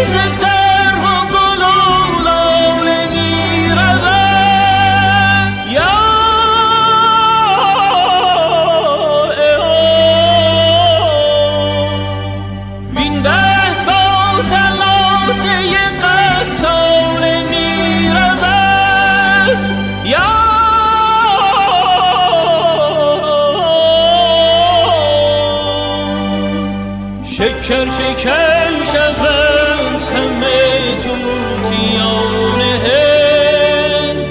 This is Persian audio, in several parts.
شکر شکر شوند همه طوطیان هند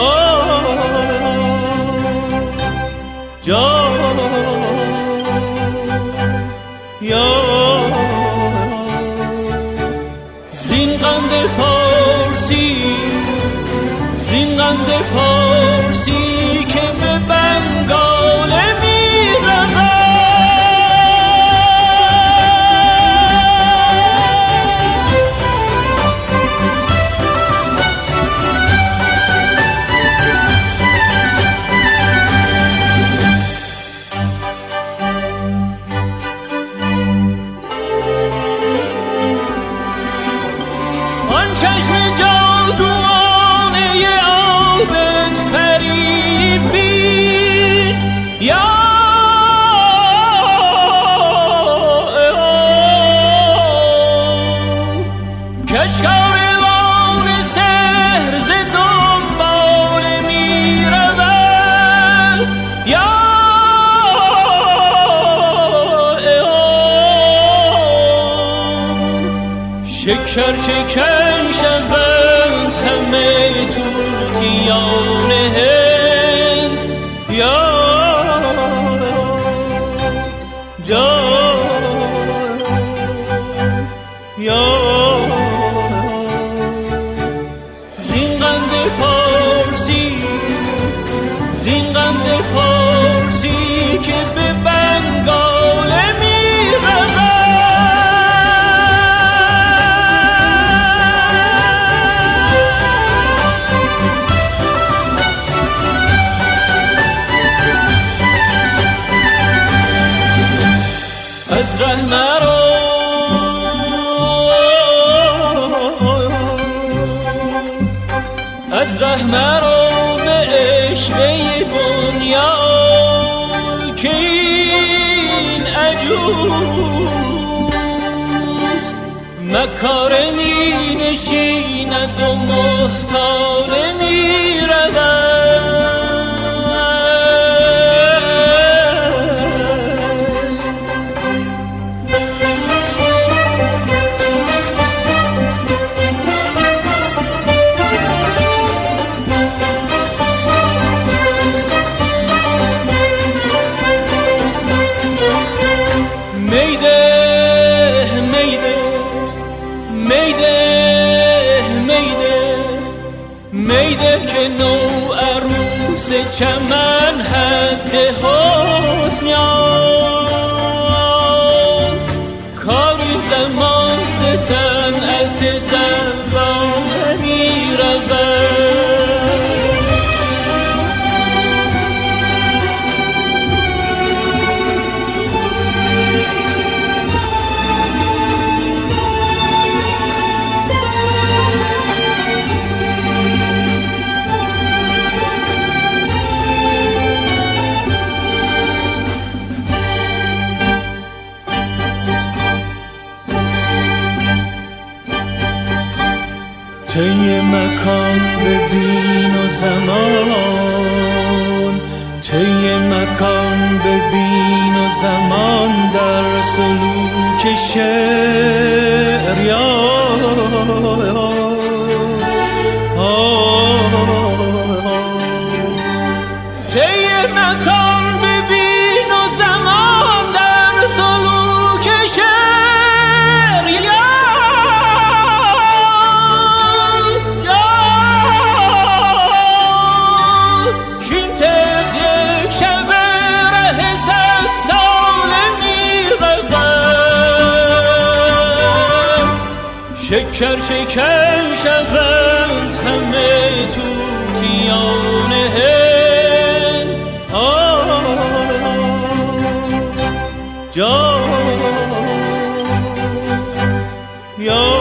جان یا زین قند پارسی زین قند پارسی که به بنگال چشم جادوانه آبت فریبی یا کشکاروان سحر ز دنبال می رود یا شکر شکر شوند همه طوطیان هند یا جان یا زین قند پارسی زین قند پارسی که به بنگال می رود از ره مرا از ره مرا به عشوه دنیا که این عجوز مکاره می نشیند و محتاره می رود میده که نو عروس چمن حد حسن یافت کاری زمان ز صنعت دوام می رود طی مکان ببین و زمان طی مکان ببین و زمان در سلوک شعر یا طی مکان ببین و زمان در سلوک شعر یا شکر شکر شوند همه طوطیان هند جان یا